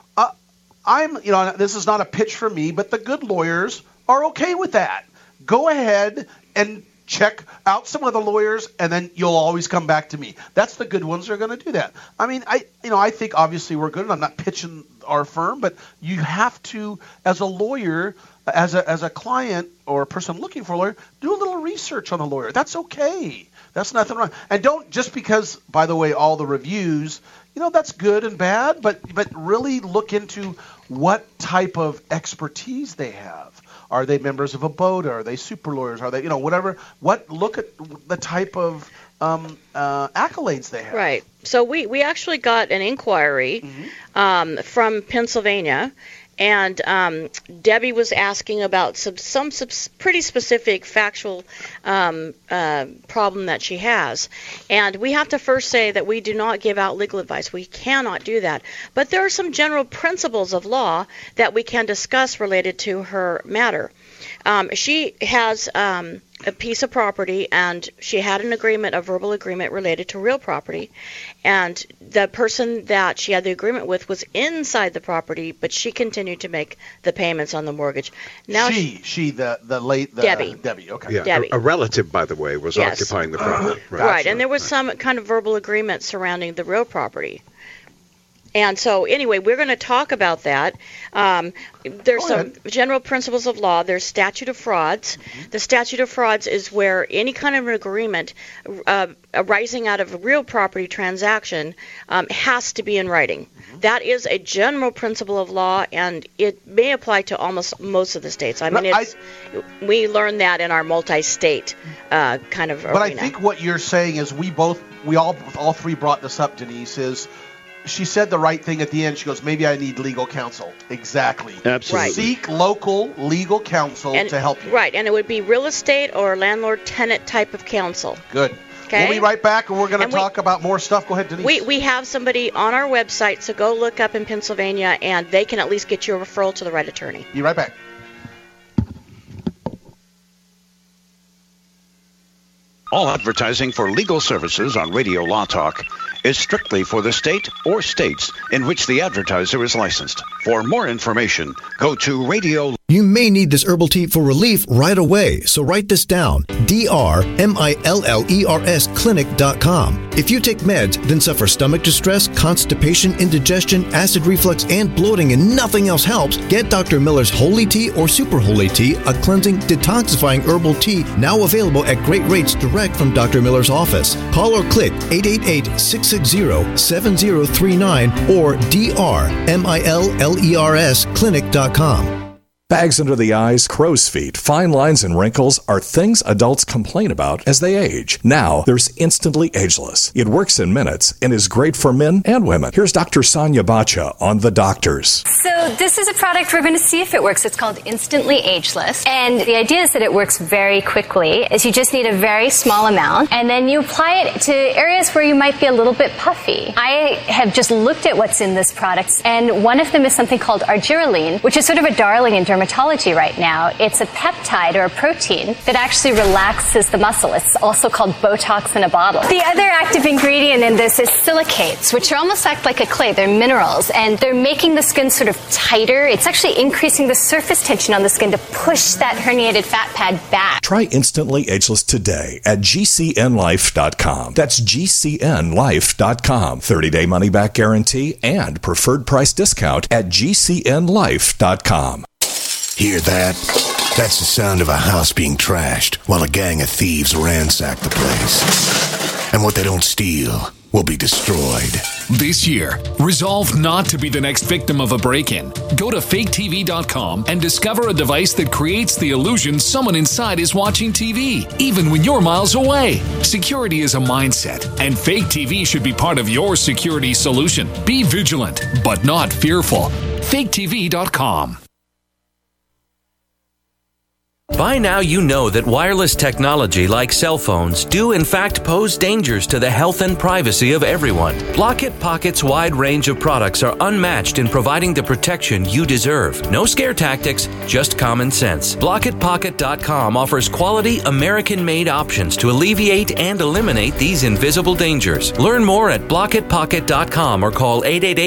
this is not a pitch for me, but the good lawyers are okay with that. Go ahead and check out some other lawyers, and then you'll always come back to me. That's the good ones that are going to do that. I mean, I think obviously we're good, and I'm not pitching our firm, but you have to, as a lawyer, as a client or a person looking for a lawyer, do a little research on the lawyer. That's okay. That's nothing wrong. And don't, just because, by the way, all the reviews, that's good and bad, but really look into what type of expertise they have. Are they members of a BOTA? Are they super lawyers? Are they, whatever? Look at the type of accolades they have. Right. So we actually got an inquiry from Pennsylvania, and Debbie was asking about some pretty specific factual problem that she has. And we have to first say that we do not give out legal advice. We cannot do that. But there are some general principles of law that we can discuss related to her matter. She has a piece of property, and she had a verbal agreement related to real property, and the person that she had the agreement with was inside the property, but she continued to make the payments on the mortgage. Now Debbie. Debbie, okay. Yeah, Debbie. A relative, by the way, was occupying the property. Right, and there was some kind of verbal agreement surrounding the real property. And so, anyway, we're going to talk about that. There's some general principles of law. There's statute of frauds. Mm-hmm. The statute of frauds is where any kind of an agreement arising out of a real property transaction has to be in writing. Mm-hmm. That is a general principle of law, and it may apply to almost most of the states. We learned that in our multi-state kind of arena. But I think what you're saying is we all three brought this up, Denise, is she said the right thing at the end. She goes, maybe I need legal counsel. Exactly. Absolutely. Right. Seek local legal counsel to help you. Right, and it would be real estate or landlord-tenant type of counsel. Good. Okay. We'll be right back, and we're going to talk about more stuff. Go ahead, Denise. We have somebody on our website, so go look up in Pennsylvania, and they can at least get you a referral to the right attorney. Be right back. All advertising for legal services on Radio Law Talk is strictly for the state or states in which the advertiser is licensed. For more information, go to Radio. You may need this herbal tea for relief right away, so write this down. DRMILLERS clinic.com. If you take meds, then suffer stomach distress, constipation, indigestion, acid reflux, and bloating, and nothing else helps, get Dr. Miller's Holy Tea or Super Holy Tea, a cleansing, detoxifying herbal tea, now available at great rates direct from Dr. Miller's office. Call or click 888-660-7039 or DRMILLERS clinic.com. Bags under the eyes, crow's feet, fine lines, and wrinkles are things adults complain about as they age. Now, there's Instantly Ageless. It works in minutes and is great for men and women. Here's Dr. Sonia Bacha on The Doctors. So this is a product we're going to see if it works. It's called Instantly Ageless. And the idea is that it works very quickly. Is you just need a very small amount, and then you apply it to areas where you might be a little bit puffy. I have just looked at what's in this product, and one of them is something called argireline, which is sort of a darling in dermatology right now. It's a peptide or a protein that actually relaxes the muscle. It's also called Botox in a bottle. The other active ingredient in this is silicates, which are almost act like a clay. They're minerals, and they're making the skin sort of tighter. It's actually increasing the surface tension on the skin to push that herniated fat pad back. Try Instantly Ageless today at GCNlife.com. That's GCNlife.com. 30-day money-back guarantee and preferred price discount at GCNlife.com. Hear that? That's the sound of a house being trashed while a gang of thieves ransack the place. And what they don't steal will be destroyed. This year, resolve not to be the next victim of a break-in. Go to faketv.com and discover a device that creates the illusion someone inside is watching TV, even when you're miles away. Security is a mindset, and Fake TV should be part of your security solution. Be vigilant, but not fearful. faketv.com. By now you know that wireless technology like cell phones do in fact pose dangers to the health and privacy of everyone. Block-It Pocket's wide range of products are unmatched in providing the protection you deserve. No scare tactics, just common sense. BlockItPocket.com offers quality American-made options to alleviate and eliminate these invisible dangers. Learn more at BlockItPocket.com or call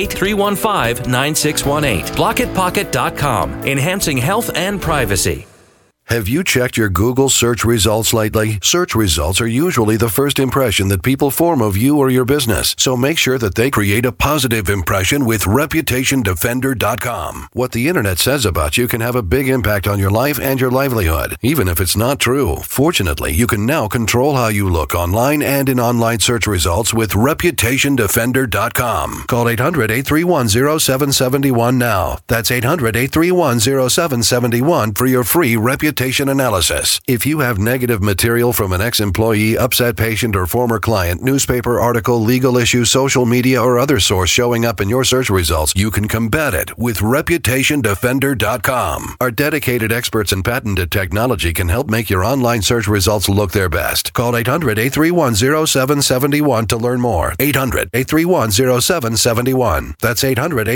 888-315-9618. BlockItPocket.com, enhancing health and privacy. Have you checked your Google search results lately? Search results are usually the first impression that people form of you or your business, so make sure that they create a positive impression with ReputationDefender.com. What the internet says about you can have a big impact on your life and your livelihood, even if it's not true. Fortunately, you can now control how you look online and in online search results with ReputationDefender.com. Call 800-831-0771 now. That's 800-831-0771 for your free reputation analysis. If you have negative material from an ex-employee, upset patient, or former client, newspaper article, legal issue, social media, or other source showing up in your search results, you can combat it with ReputationDefender.com. Our dedicated experts in patented technology can help make your online search results look their best. Call 800-831-0771 to learn more. 800-831-0771. That's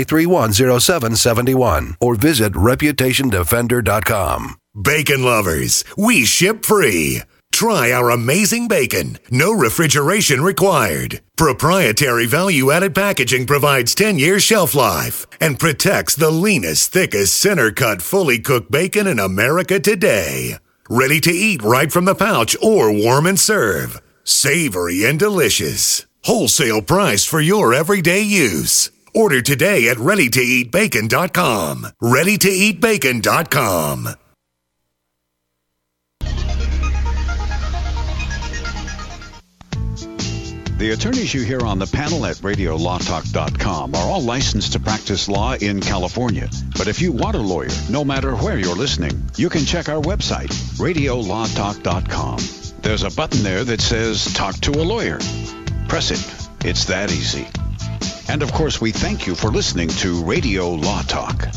800-831-0771. Or visit ReputationDefender.com. Bacon lovers, we ship free. Try our amazing bacon. No refrigeration required. Proprietary value-added packaging provides 10-year shelf life and protects the leanest, thickest, center-cut, fully cooked bacon in America today. Ready to eat right from the pouch or warm and serve. Savory and delicious. Wholesale price for your everyday use. Order today at ReadyToEatBacon.com. ReadyToEatBacon.com. The attorneys you hear on the panel at RadioLawTalk.com are all licensed to practice law in California. But if you want a lawyer, no matter where you're listening, you can check our website, RadioLawTalk.com. There's a button there that says Talk to a Lawyer. Press it. It's that easy. And of course, we thank you for listening to Radio Law Talk.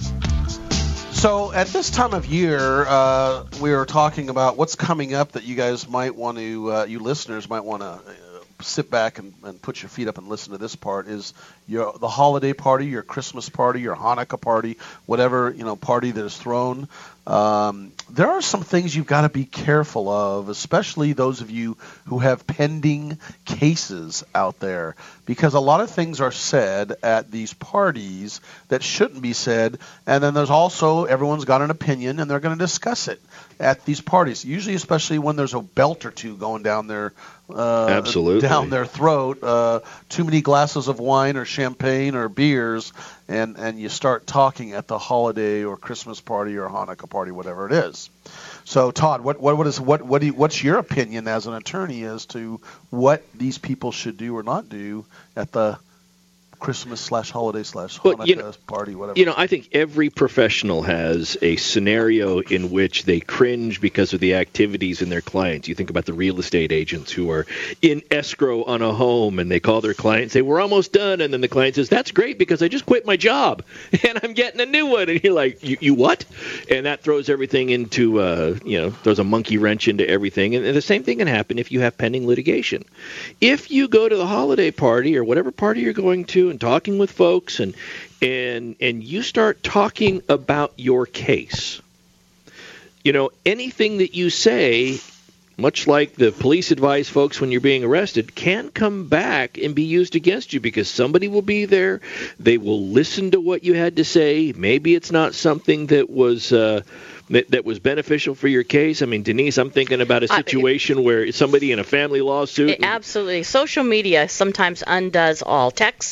So at this time of year, we were talking about what's coming up that you guys might want to, you listeners might want to sit back and put your feet up and listen to. This part is the holiday party, your Christmas party, your Hanukkah party, whatever party that is thrown. There are some things you've got to be careful of, especially those of you who have pending cases out there, because a lot of things are said at these parties that shouldn't be said, and then there's also everyone's got an opinion and they're going to discuss it at these parties, usually especially when there's a belt or two going down their absolutely down their throat, too many glasses of wine or champagne or beers, and you start talking at the holiday or Christmas party or Hanukkah party, whatever it is. So, Todd, what's your opinion as an attorney as to what these people should do or not do at the Christmas/holiday/Hanukkah party, whatever? I think every professional has a scenario in which they cringe because of the activities in their clients. You think about the real estate agents who are in escrow on a home, and they call their client and say, "We're almost done," and then the client says, "That's great because I just quit my job and I'm getting a new one." And you're like, "You what?" And that throws everything into, throws a monkey wrench into everything. And the same thing can happen if you have pending litigation. If you go to the holiday party or whatever party you're going to, and talking with folks, and you start talking about your case, anything that you say, much like the police advise folks when you're being arrested, can come back and be used against you, because somebody will be there. They will listen to what you had to say. Maybe it's not something that was beneficial for your case. I mean, Denise, I'm thinking about a situation where somebody in a family lawsuit. Absolutely. Social media sometimes undoes all text.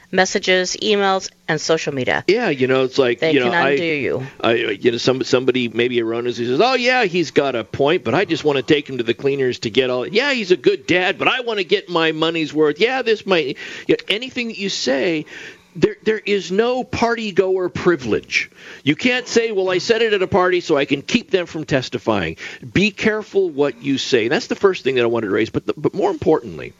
messages, emails, and social media. Yeah, it's like they can undo you. Somebody maybe erroneously says, "Oh yeah, he's got a point, but I just want to take him to the cleaners to get all." Yeah, he's a good dad, but I want to get my money's worth. Yeah, this might anything that you say. There is no party-goer privilege. You can't say, well, I said it at a party so I can keep them from testifying. Be careful what you say. That's the first thing that I wanted to raise. But more importantly,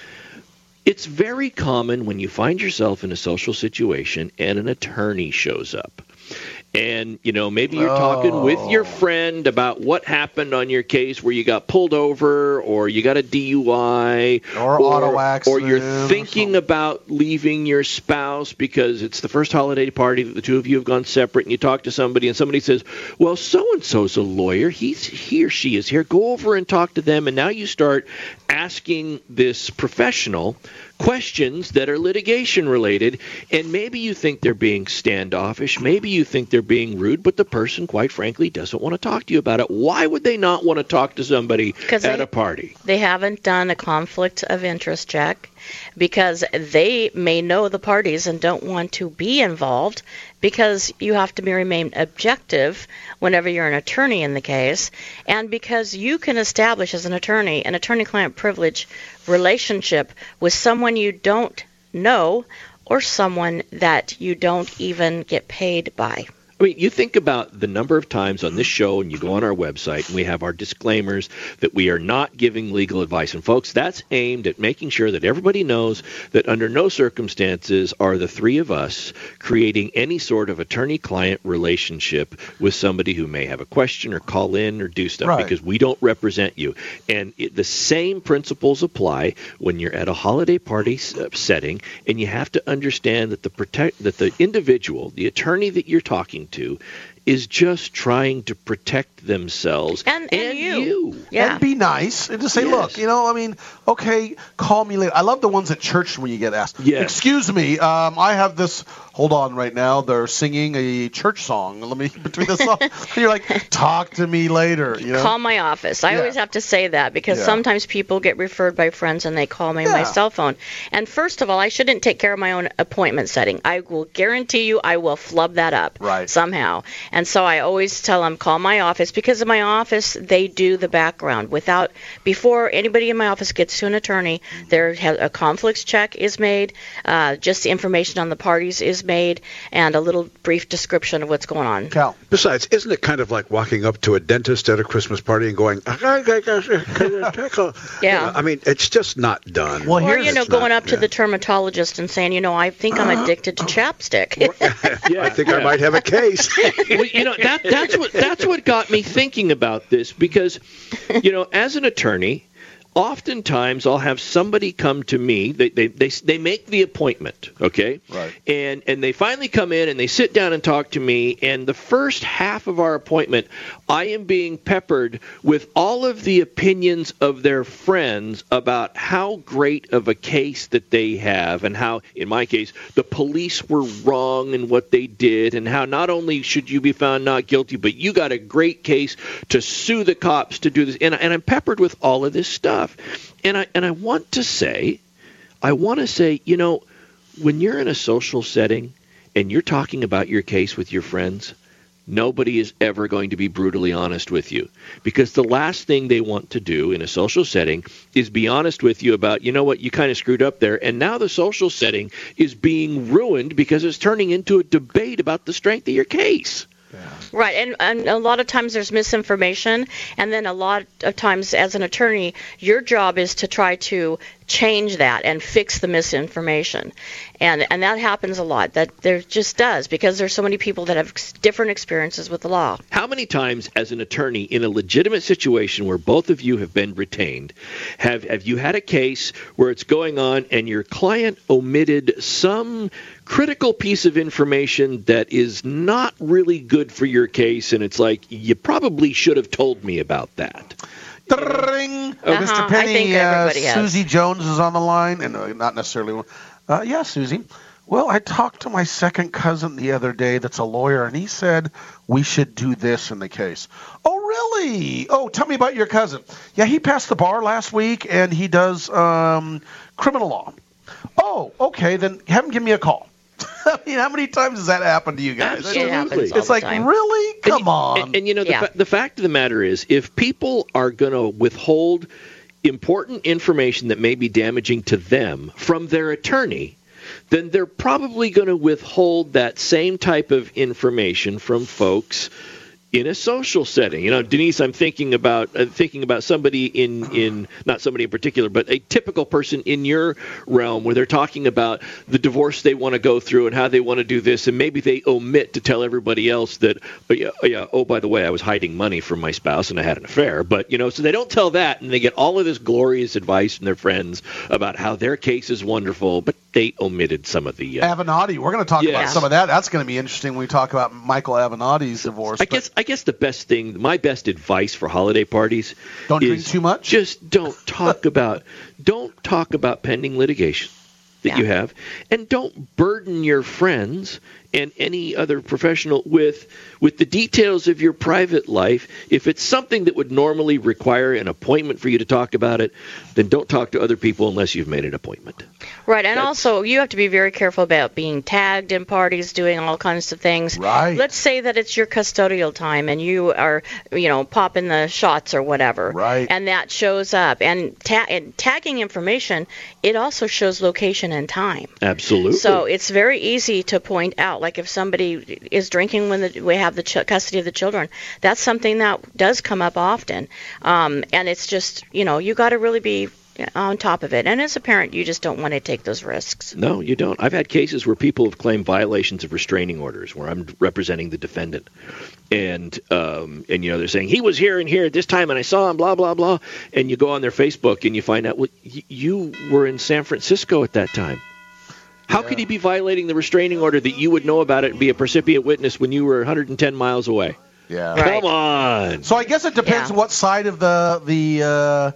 it's very common when you find yourself in a social situation and an attorney shows up. And, maybe you're talking with your friend about what happened on your case where you got pulled over or you got a DUI or auto accident. Or you're thinking about leaving your spouse because it's the first holiday party that the two of you have gone separate, and you talk to somebody and somebody says, well, so-and-so's a lawyer. He or she is here. Go over and talk to them. And now you start asking this professional questions that are litigation related, and maybe you think they're being standoffish, maybe you think they're being rude, but the person, quite frankly, doesn't want to talk to you about it. Why would they not want to talk to somebody at a party? They haven't done a conflict of interest check because they may know the parties and don't want to be involved, because you have to remain objective whenever you're an attorney in the case, and because you can establish as an attorney-client privilege relationship with someone you don't know or someone that you don't even get paid by. I mean, you think about the number of times on this show, and you go on our website, and we have our disclaimers that we are not giving legal advice. And, folks, that's aimed at making sure that everybody knows that under no circumstances are the three of us creating any sort of attorney-client relationship with somebody who may have a question or call in or do stuff, because we don't represent you. And the same principles apply when you're at a holiday party setting, and you have to understand that the individual, the attorney that you're talking to, is just trying to protect themselves and you. Yeah. And be nice and just say, look, okay, call me later. I love the ones at church when you get asked, excuse me, I have this, hold on right now, they're singing a church song. Let me, between the song, you're like, talk to me later. Call my office. I always have to say that because sometimes people get referred by friends and they call me my cell phone. And first of all, I shouldn't take care of my own appointment setting. I will guarantee you I will flub that up somehow. And so I always tell them, call my office, because in my office, they do the background. Before anybody in my office gets to an attorney, a conflicts check is made, just the information on the parties is made, and a little brief description of what's going on. Cal. Besides, isn't it kind of like walking up to a dentist at a Christmas party and going, yeah. I mean, it's just not done. Well, or, going up to the dermatologist and saying, I think I'm addicted to chapstick. I think I might have a case. That's what got me thinking about this, because, as an attorney, oftentimes I'll have somebody come to me. They make the appointment, okay? Right. And they finally come in and they sit down and talk to me. And the first half of our appointment, I am being peppered with all of the opinions of their friends about how great of a case that they have, and how, in my case, the police were wrong in what they did, and how not only should you be found not guilty, but you got a great case to sue the cops to do this. And I'm peppered with all of this stuff. And I want to say, when you're in a social setting and you're talking about your case with your friends, nobody is ever going to be brutally honest with you, because the last thing they want to do in a social setting is be honest with you about, you kind of screwed up there. And now the social setting is being ruined because it's turning into a debate about the strength of your case. Yeah. Right, and a lot of times there's misinformation, and then a lot of times as an attorney, your job is to try to change that and fix the misinformation. And that happens a lot. That there just does, because there's so many people that have different experiences with the law. How many times as an attorney in a legitimate situation where both of you have been retained, have you had a case where it's going on and your client omitted some critical piece of information that is not really good for your case, and it's like, you probably should have told me about that? Ring. Mr. Penny, Susie Jones is on the line, and not necessarily. Yeah, Susie. Well, I talked to my second cousin the other day that's a lawyer, and he said we should do this in the case. Oh, really? Oh, tell me about your cousin. Yeah, he passed the bar last week, and he does criminal law. Oh, okay. Then have them give me a call. I mean, how many times has that happened to you guys? Absolutely. It's like, really? Come on. And the fact of the matter is, if people are going to withhold important information that may be damaging to them from their attorney, then they're probably going to withhold that same type of information from folks in a social setting. Denise, I'm thinking about somebody in not somebody in particular, but a typical person in your realm where they're talking about the divorce they want to go through and how they want to do this, and maybe they omit to tell everybody else that, by the way, I was hiding money from my spouse and I had an affair. But, so they don't tell that, and they get all of this glorious advice from their friends about how their case is wonderful, but they omitted some of the... Avenatti. We're going to talk about some of that. That's going to be interesting when we talk about Michael Avenatti's divorce. I guess the best thing, my best advice for holiday parties, don't drink too much. Just don't talk about pending litigation that you have, and don't burden your friends and any other professional with the details of your private life. If it's something that would normally require an appointment for you to talk about it, then don't talk to other people unless you've made an appointment. Right, and also you have to be very careful about being tagged in parties, doing all kinds of things. Right. Let's say that it's your custodial time and you are, popping the shots or whatever. Right. And that shows up. And tagging information, it also shows location and time. Absolutely. So it's very easy to point out, like if somebody is drinking when we have the custody of the children, that's something that does come up often. And it's just, you got to really be on top of it. And as a parent, you just don't want to take those risks. No, you don't. I've had cases where people have claimed violations of restraining orders where I'm representing the defendant. And they're saying, he was here and here at this time and I saw him, blah, blah, blah. And you go on their Facebook and you find out, well, you were in San Francisco at that time. How could he be violating the restraining order that you would know about it and be a precipient witness when you were 110 miles away? Yeah. Right. Come on. So I guess it depends what side of the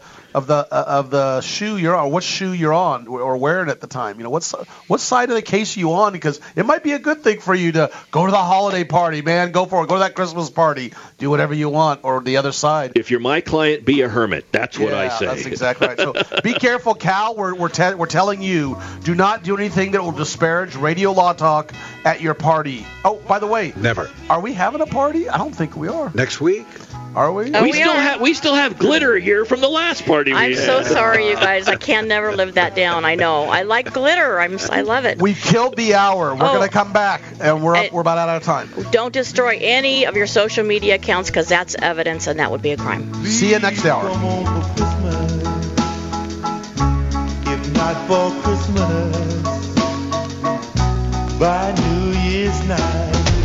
shoe you're on, what shoe you're on or wearing at the time. What side of the case are you on? Because it might be a good thing for you to go to the holiday party, man. Go for it. Go to that Christmas party. Do whatever you want. Or the other side. If you're my client, be a hermit. That's what I say. That's exactly right. So be careful, Cal. We're telling you, do not do anything that will disparage Radio Law Talk at your party. Oh, by the way, never. Are we having a party? I don't think we are. Next week? Are we? Oh, we still have glitter here from the last party. I'm so sorry, you guys. I can never live that down. I know. I like glitter. I love it. We killed the hour. We're going to come back, and we're about out of time. Don't destroy any of your social media accounts because that's evidence, and that would be a crime. See you next hour. If not for Christmas, by New Year's night.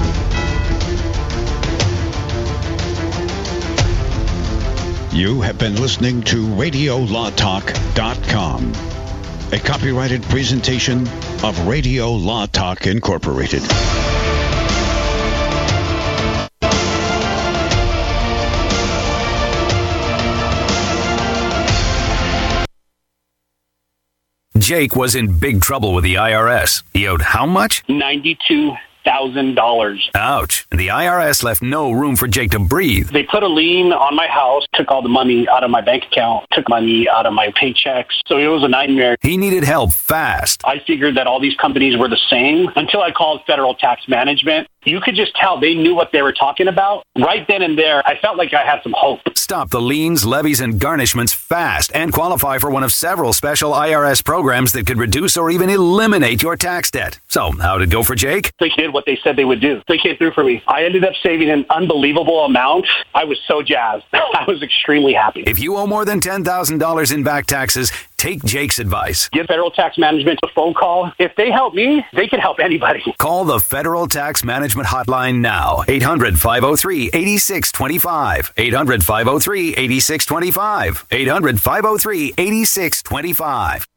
You have been listening to RadioLawTalk.com, a copyrighted presentation of Radio Law Talk Incorporated. Jake was in big trouble with the IRS. He owed how much? $92,000. Ouch. And the IRS left no room for Jake to breathe. They put a lien on my house, took all the money out of my bank account, took money out of my paychecks. So it was a nightmare. He needed help fast. I figured that all these companies were the same until I called Federal Tax Management. You could just tell they knew what they were talking about. Right then and there, I felt like I had some hope. Stop the liens, levies, and garnishments fast and qualify for one of several special IRS programs that could reduce or even eliminate your tax debt. So, how'd it go for Jake? They did what they said they would do. They came through for me. I ended up saving an unbelievable amount. I was so jazzed. I was extremely happy. If you owe more than $10,000 in back taxes, take Jake's advice. Give Federal Tax Management a phone call. If they help me, they can help anybody. Call the Federal Tax Management Hotline now. 800-503-8625. 800-503-8625. 800-503-8625.